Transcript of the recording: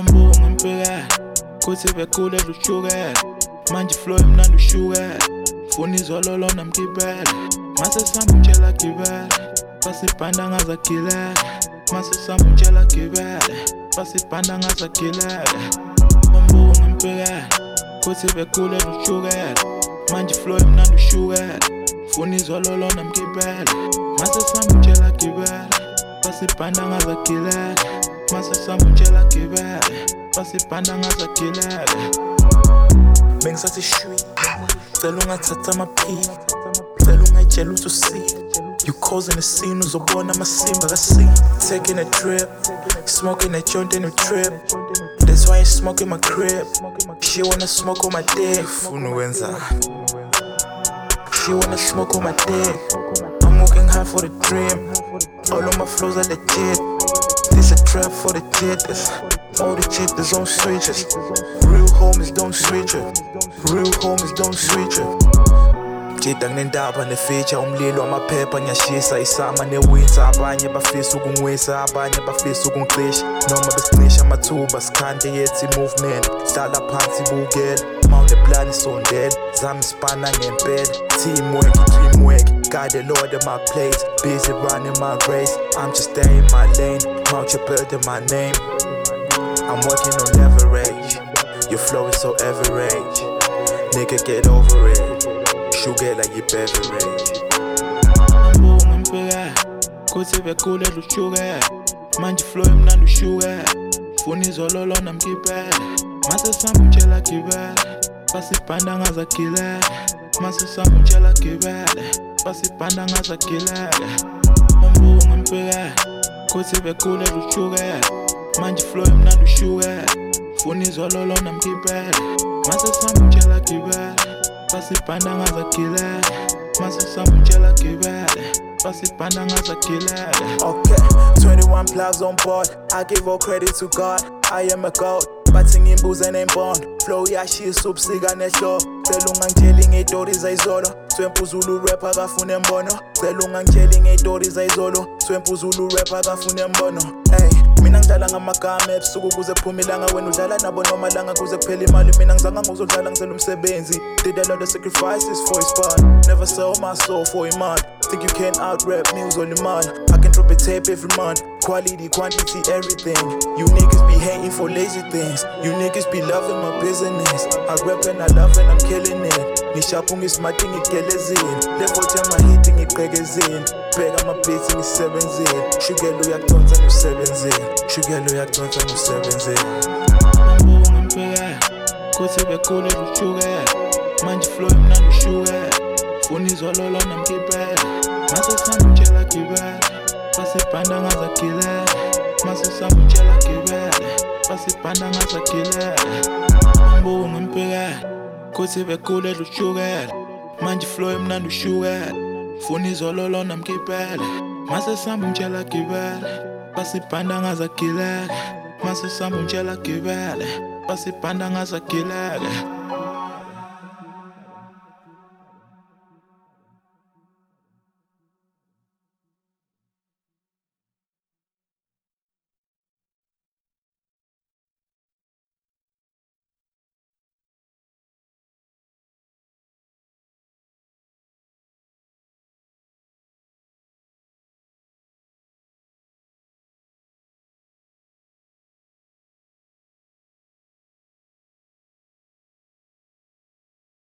Mbonga mpekela kutsi bekhule lushukela manje flow imnandi ushukela funa izolo lona mgibela mase samutshela gibela basibhanda ngazagilela mase samutshela gibela basibhanda ngazagilela Mbonga mpekela kutsi bekhule lushukela manje flow imnandi ushukela funa izolo lona mgibela mase samutshela gibela basibhanda ngazagilela mase samutshela gibela basibhanda ngazagilela Bengisathi shwi cela ungathatha amaphili cela ungayitshela ukuthi usile You causing a scene uzobona amasimba kasini Taking a trip Smoking a joint in a trip That's why I ain't smoking my crib She wanna smoke on my dick Funa wenza She wanna smoke on my dick I'm working hard for the dream All of my flows are legit This a trap for the jitters All the jitters don't switch us Real homies don't switch it Real homies don't switch it Jida ngendaba nefeature umlilo amaphepha ngiyashisa isama newinter abanye bafisa ukungwisa abanye bafisa ukungicisha noma besicisha amathuba sikhande yethi movement hlala phansi bukela mawune plan isondela zami sipana ngempela teamwork got the Lord in my place busy running my race I'm just staying in my lane mount your building my name I'm working on leverage your flow is so average nigga get over it Shugela yibeverage Mbonga mpekela kutsi bekhule lushukela manje flow imnandi ushukela funa izolo lona mgibela mase samutshela gibela basibhanda ngazagilela mase samutshela gibela basibhanda ngazagilela Mbonga mpekela kutsi bekhule lushukela manje flow imnandi ushukela funa izolo lona mgibela mase samutshela gibela basibhanda ngazagilela mase samutshela gibela basibhanda ngazagilela Okay, 21 plugs on board I give all credit to God I am a god bathi ngimbuze nembond flow yashisa ubusika nehlobo cela ungangitsheli ngey'tori zayizolo Swempu Zulu rapper akafuna embono cela ungangitsheli ngey'tori zayizolo Swempu Zulu rapper akafuna embono Hey mina ngidlala ngamagama ebusuku kuze kuphume ilanga wena udlala nabo noma langa kuze kuphela imali mina ngizanga ngizodlala ngicela umsebenzi Did a lot of sacrifices for his fun Never sell my soul for a man Think you can out-rap me, who's only man I can drop a tape every month Quality, quantity, everything You niggas be hating for lazy things You niggas be loving my business I rap and I love and I'm killing it Ngishapu ngismart ngigelezini Level time hitting ngiqekezini Bheka amabhithi ngisebenzini Shugela uyakudonsa ngisebenzini Shugela uyakudonsa ngisebenzini Mbonga mpekela kutsi bekhule lushukela manje flow imnandi ushukela funa izolo lona mgibela mase samutshela gibela basibhanda ngazagilela mase samutshela gibela basibhanda ngazagilela Mbonga mpekela kutsi bekhule lushukela manje flow imnandi ushukela funa izolo lona mgibela mase samutshela gibela basibhanda ngazagilela mase samutshela gibela basibhanda ngazagilela